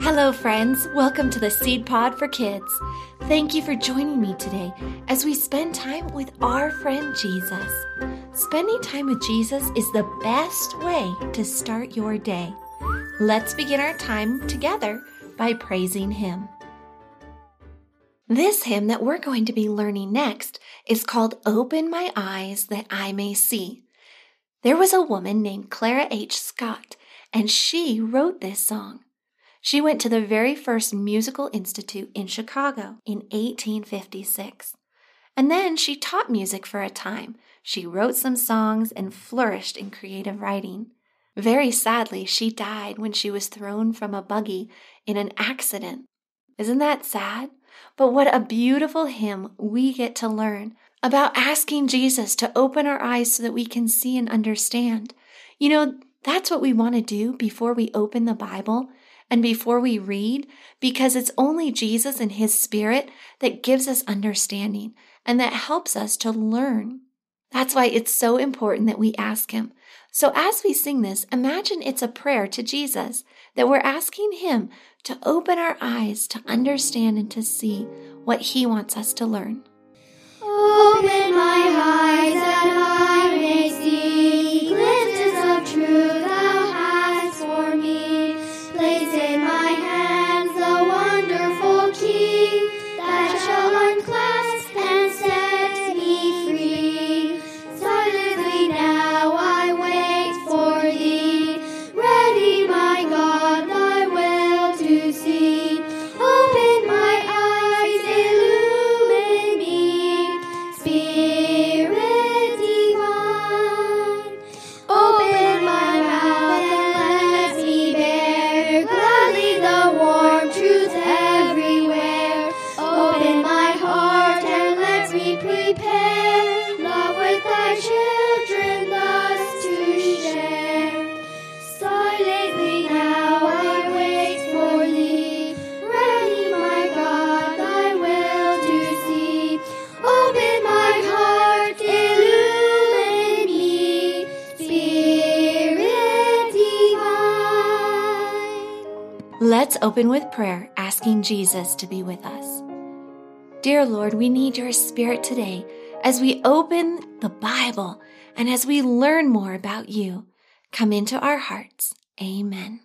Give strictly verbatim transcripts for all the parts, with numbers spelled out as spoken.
Hello, friends. Welcome to the Seed Pod for Kids. Thank you for joining me today as we spend time with our friend Jesus. Spending time with Jesus is the best way to start your day. Let's begin our time together by praising Him. This hymn that we're going to be learning next is called Open My Eyes That I May See. There was a woman named Clara H. Scott, and she wrote this song. She went to the very first musical institute in Chicago in eighteen fifty-six. And then she taught music for a time. She wrote some songs and flourished in creative writing. Very sadly, she died when she was thrown from a buggy in an accident. Isn't that sad? But what a beautiful hymn we get to learn about asking Jesus to open our eyes so that we can see and understand. You know, that's what we want to do before we open the Bible and before we read, because it's only Jesus and His Spirit that gives us understanding and that helps us to learn. That's why it's so important that we ask Him. So as we sing this, imagine it's a prayer to Jesus, that we're asking Him to open our eyes to understand and to see what He wants us to learn. Open my eyes that I may see glimpses of truth Thou hast for me. Place in my hands the wonderful key that shall unclasp and set me free. Silently now I wait for Thee, ready, my God, Thy will to see. Open my eyes, illumine me, Spirit divine. Open my mouth and let me bear gladly the warm truth everywhere. Open my heart and let me prepare love with Thy children thus to share. Silently now I wait for Thee, ready, my God, Thy will to see. Open my heart, illumine me, Spirit divine. Let's open with prayer, asking Jesus to be with us. Dear Lord, we need Your Spirit today as we open the Bible and as we learn more about You. Come into our hearts. Amen.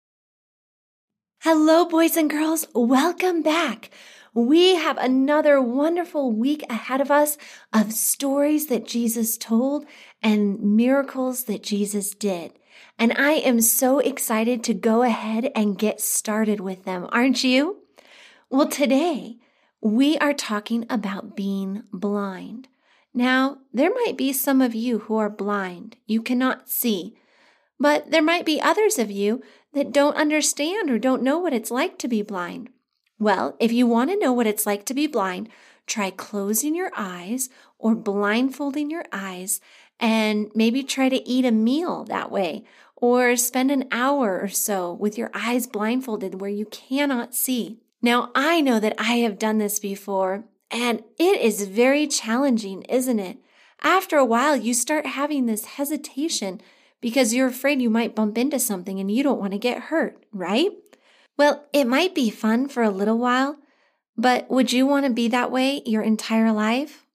Hello, boys and girls. Welcome back. We have another wonderful week ahead of us of stories that Jesus told and miracles that Jesus did. And I am so excited to go ahead and get started with them, aren't you? Well, today we are talking about being blind. Now, there might be some of you who are blind. You cannot see. But there might be others of you that don't understand or don't know what it's like to be blind. Well, if you want to know what it's like to be blind, try closing your eyes or blindfolding your eyes and maybe try to eat a meal that way, or spend an hour or so with your eyes blindfolded where you cannot see. Now, I know that I have done this before, and it is very challenging, isn't it? After a while, you start having this hesitation because you're afraid you might bump into something and you don't want to get hurt, right? Well, it might be fun for a little while, but would you want to be that way your entire life?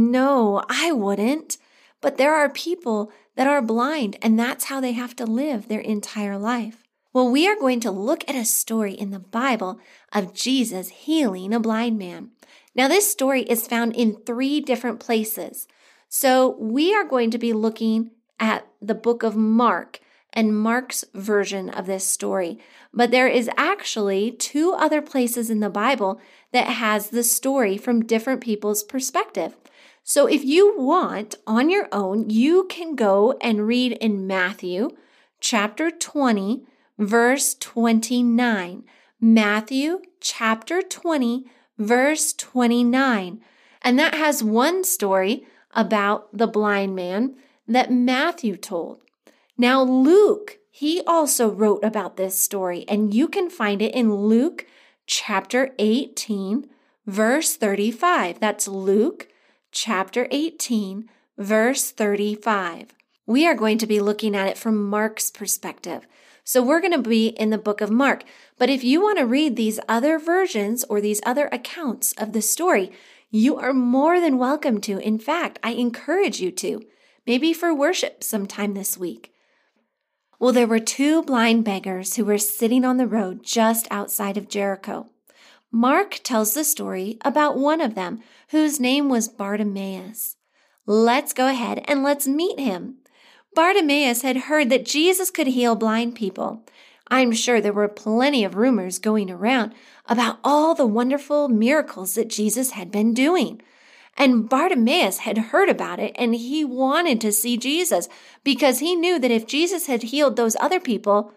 No, I wouldn't. But there are people that are blind, and that's how they have to live their entire life. Well, we are going to look at a story in the Bible of Jesus healing a blind man. Now, this story is found in three different places. So we are going to be looking at the book of Mark and Mark's version of this story. But there is actually two other places in the Bible that has the story from different people's perspective. So if you want, on your own, you can go and read in Matthew chapter twenty, verse twenty-nine. Matthew chapter twenty, verse twenty-nine. And that has one story about the blind man that Matthew told. Now, Luke, he also wrote about this story, and you can find it in Luke chapter eighteen, verse thirty-five. That's Luke chapter eighteen, verse thirty-five. We are going to be looking at it from Mark's perspective. So we're going to be in the book of Mark. But if you want to read these other versions or these other accounts of the story, you are more than welcome to. In fact, I encourage you to, maybe for worship sometime this week. Well, there were two blind beggars who were sitting on the road just outside of Jericho. Mark tells the story about one of them, whose name was Bartimaeus. Let's go ahead and let's meet him. Bartimaeus had heard that Jesus could heal blind people. I'm sure there were plenty of rumors going around about all the wonderful miracles that Jesus had been doing. And Bartimaeus had heard about it, and he wanted to see Jesus because he knew that if Jesus had healed those other people,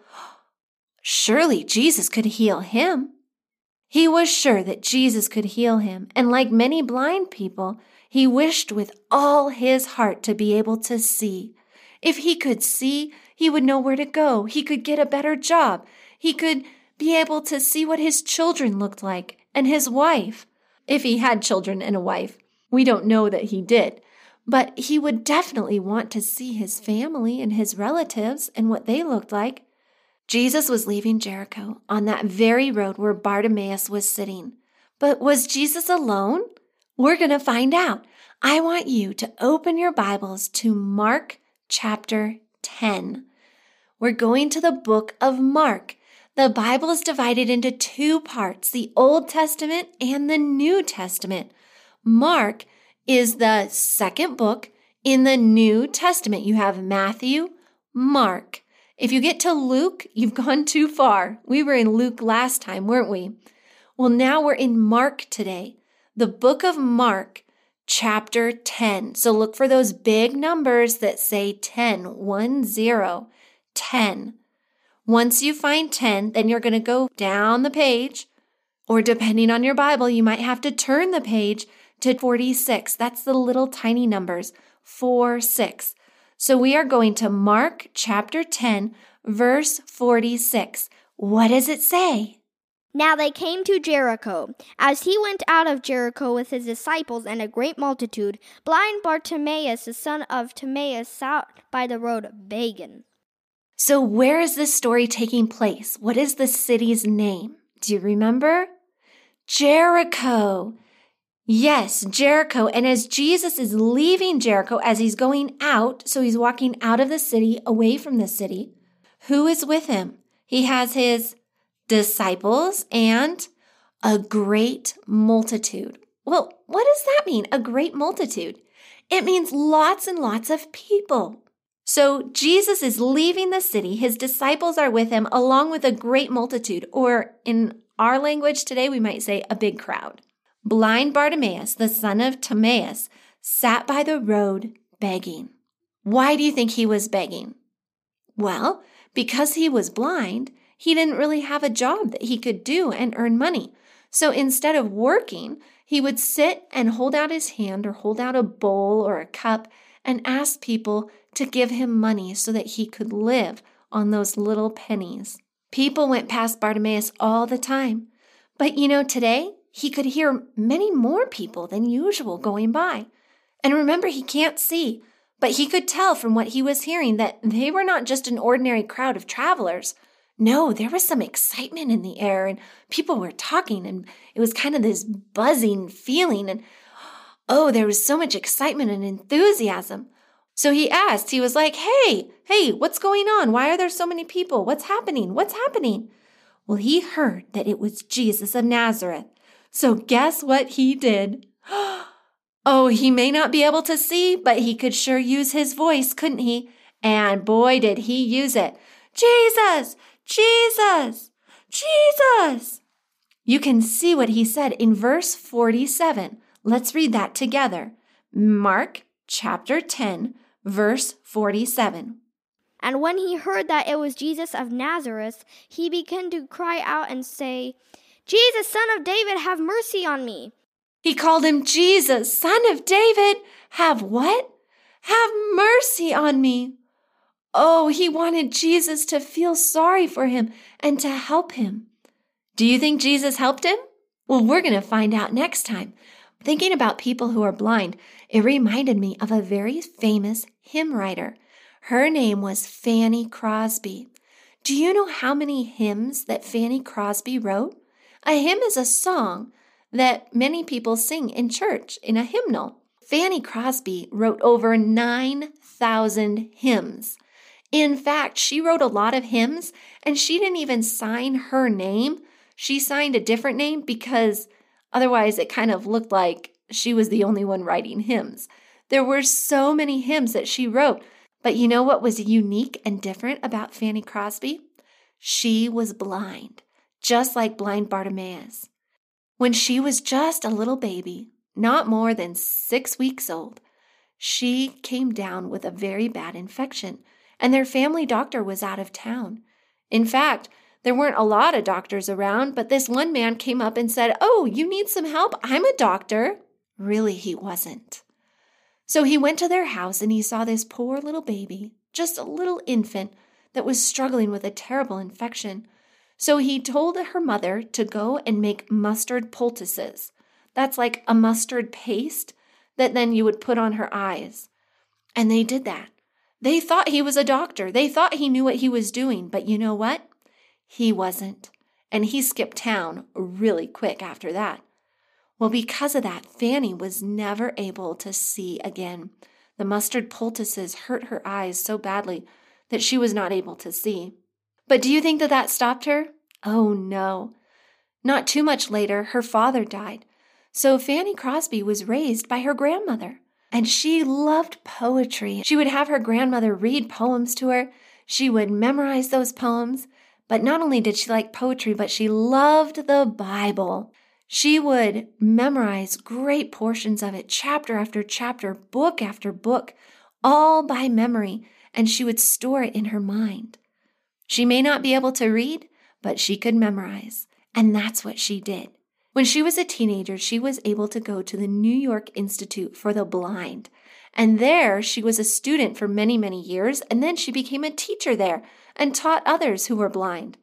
surely Jesus could heal him. He was sure that Jesus could heal him, and like many blind people, he wished with all his heart to be able to see. If he could see, he would know where to go. He could get a better job. He could be able to see what his children looked like and his wife. If he had children and a wife. We don't know that he did. But he would definitely want to see his family and his relatives and what they looked like. Jesus was leaving Jericho on that very road where Bartimaeus was sitting. But was Jesus alone? We're going to find out. I want you to open your Bibles to Mark chapter ten. We're going to the book of Mark. The Bible is divided into two parts, the Old Testament and the New Testament. Mark is the second book in the New Testament. You have Matthew, Mark. If you get to Luke, you've gone too far. We were in Luke last time, weren't we? Well, now we're in Mark today, the book of Mark, chapter ten. So look for those big numbers that say ten, one zero, ten. Once you find ten, then you're going to go down the page, or depending on your Bible, you might have to turn the page to forty-six. That's the little tiny numbers, four, six. So we are going to Mark chapter ten, verse forty-six. What does it say? Now they came to Jericho. As he went out of Jericho with his disciples and a great multitude, blind Bartimaeus, the son of Timaeus, sat by the road begging. So where is this story taking place? What is the city's name? Do you remember? Jericho. Yes, Jericho. And as Jesus is leaving Jericho, as he's going out, so he's walking out of the city, away from the city, who is with him? He has his disciples and a great multitude. Well, what does that mean, a great multitude? It means lots and lots of people. So Jesus is leaving the city. His disciples are with him along with a great multitude, or in our language today, we might say a big crowd. Blind Bartimaeus, the son of Timaeus, sat by the road begging. Why do you think he was begging? Well, because he was blind, he didn't really have a job that he could do and earn money. So instead of working, he would sit and hold out his hand or hold out a bowl or a cup and ask people to give him money so that he could live on those little pennies. People went past Bartimaeus all the time. But you know, today, he could hear many more people than usual going by. And remember, he can't see, but he could tell from what he was hearing that they were not just an ordinary crowd of travelers. No, there was some excitement in the air, and people were talking, and it was kind of this buzzing feeling, and oh, there was so much excitement and enthusiasm. So he asked, he was like, hey, hey, what's going on? Why are there so many people? What's happening? What's happening? Well, he heard that it was Jesus of Nazareth. So guess what he did? Oh, he may not be able to see, but he could sure use his voice, couldn't he? And boy, did he use it. Jesus, Jesus, Jesus. You can see what he said in verse forty-seven. Let's read that together. Mark chapter ten, verse forty-seven. And when he heard that it was Jesus of Nazareth, he began to cry out and say, Jesus, son of David, have mercy on me. He called him Jesus, son of David. Have what? Have mercy on me. Oh, he wanted Jesus to feel sorry for him and to help him. Do you think Jesus helped him? Well, we're going to find out next time. Thinking about people who are blind, it reminded me of a very famous hymn writer. Her name was Fanny Crosby. Do you know how many hymns that Fanny Crosby wrote? A hymn is a song that many people sing in church in a hymnal. Fanny Crosby wrote over nine thousand hymns. In fact, she wrote a lot of hymns, and she didn't even sign her name. She signed a different name because otherwise it kind of looked like she was the only one writing hymns. There were so many hymns that she wrote. But you know what was unique and different about Fanny Crosby? She was blind, just like blind Bartimaeus. When she was just a little baby, not more than six weeks old, she came down with a very bad infection, and their family doctor was out of town. In fact, there weren't a lot of doctors around, but this one man came up and said, "Oh, you need some help? I'm a doctor." Really, he wasn't. So he went to their house and he saw this poor little baby, just a little infant that was struggling with a terrible infection. So he told her mother to go and make mustard poultices. That's like a mustard paste that then you would put on her eyes. And they did that. They thought he was a doctor. They thought he knew what he was doing. But you know what? He wasn't. And he skipped town really quick after that. Well, because of that, Fanny was never able to see again. The mustard poultices hurt her eyes so badly that she was not able to see. But do you think that that stopped her? Oh, no. Not too much later, her father died. So Fanny Crosby was raised by her grandmother. And she loved poetry. She would have her grandmother read poems to her. She would memorize those poems. But not only did she like poetry, but she loved the Bible. She would memorize great portions of it, chapter after chapter, book after book, all by memory, and she would store it in her mind. She may not be able to read, but she could memorize, and that's what she did. When she was a teenager, she was able to go to the New York Institute for the Blind, and there she was a student for many, many years, and then she became a teacher there and taught others who were blind.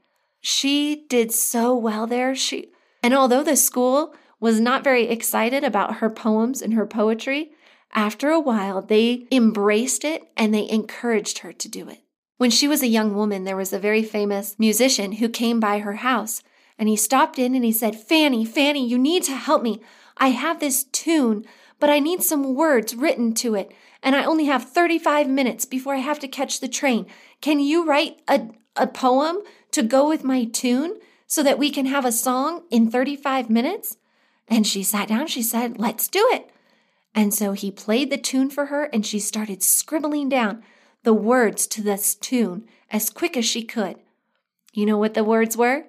She did so well there. She And although the school was not very excited about her poems and her poetry, after a while they embraced it and they encouraged her to do it. When she was a young woman, there was a very famous musician who came by her house, and he stopped in and he said, Fanny, Fanny, you need to help me. I have this tune, but I need some words written to it, and I only have thirty-five minutes before I have to catch the train. Can you write a, a poem to go with my tune so that we can have a song in thirty-five minutes? And she sat down, she said, let's do it. And so he played the tune for her, and she started scribbling down the words to this tune as quick as she could. You know what the words were?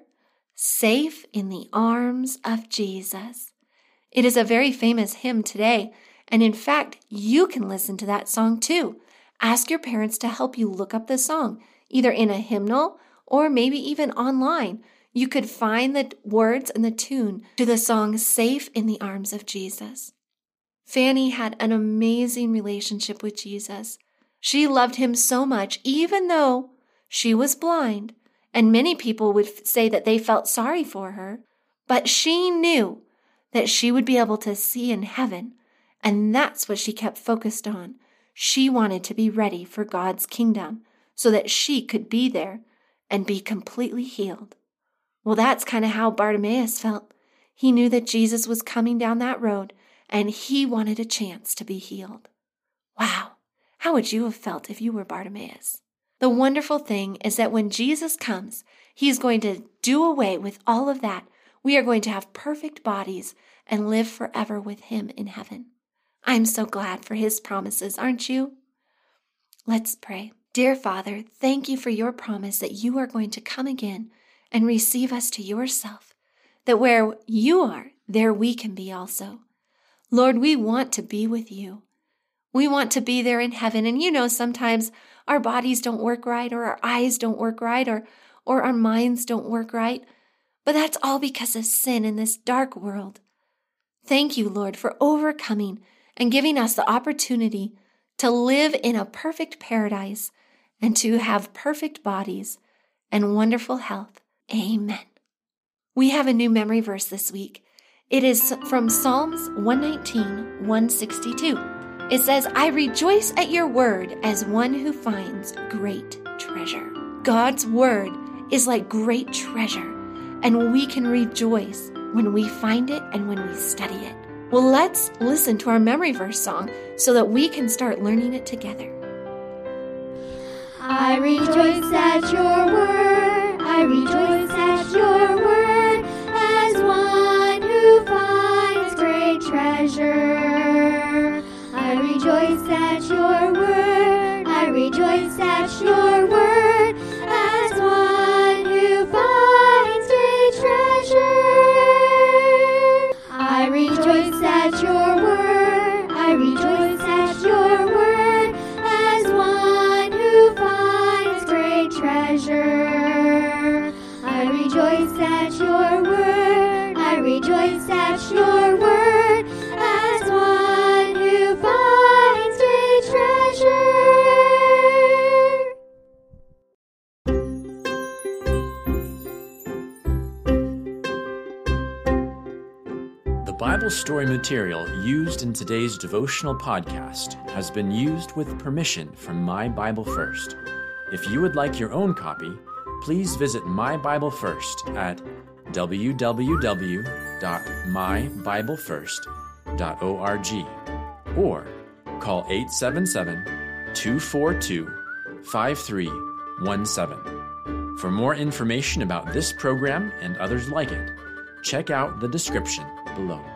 Safe in the arms of Jesus. It is a very famous hymn today, and in fact, you can listen to that song too. Ask your parents to help you look up the song, either in a hymnal or maybe even online. You could find the words and the tune to the song Safe in the Arms of Jesus. Fanny had an amazing relationship with Jesus. She loved him so much, even though she was blind, and many people would say that they felt sorry for her, but she knew that she would be able to see in heaven, and that's what she kept focused on. She wanted to be ready for God's kingdom so that she could be there and be completely healed. Well, that's kind of how Bartimaeus felt. He knew that Jesus was coming down that road, and he wanted a chance to be healed. Wow, how would you have felt if you were Bartimaeus? The wonderful thing is that when Jesus comes, he's going to do away with all of that. We are going to have perfect bodies and live forever with him in heaven. I'm so glad for his promises, aren't you? Let's pray. Dear Father, thank you for your promise that you are going to come again and receive us to yourself, that where you are, there we can be also. Lord, we want to be with you. We want to be there in heaven. And you know, sometimes our bodies don't work right, or our eyes don't work right, or, or our minds don't work right. But that's all because of sin in this dark world. Thank you, Lord, for overcoming and giving us the opportunity to live in a perfect paradise and to have perfect bodies and wonderful health. Amen. We have a new memory verse this week. It is from Psalms one nineteen, one sixty-two. It says, I rejoice at your word as one who finds great treasure. God's word is like great treasure, and we can rejoice when we find it and when we study it. Well, let's listen to our memory verse song so that we can start learning it together. I rejoice at your word, I rejoice at your word, as one who finds great treasure. I rejoice at your word, I rejoice at your word, as one who finds great treasure. I rejoice at your word, I rejoice at your word, as one who finds great treasure. I rejoice at your word, I rejoice at your word, as one who finds great treasure. The Bible story material used in today's devotional podcast has been used with permission from My Bible First. If you would like your own copy, please visit My Bible First at w w w dot my bible first dot org or call eight seven seven, two four two, five three one seven. For more information about this program and others like it, check out the description below.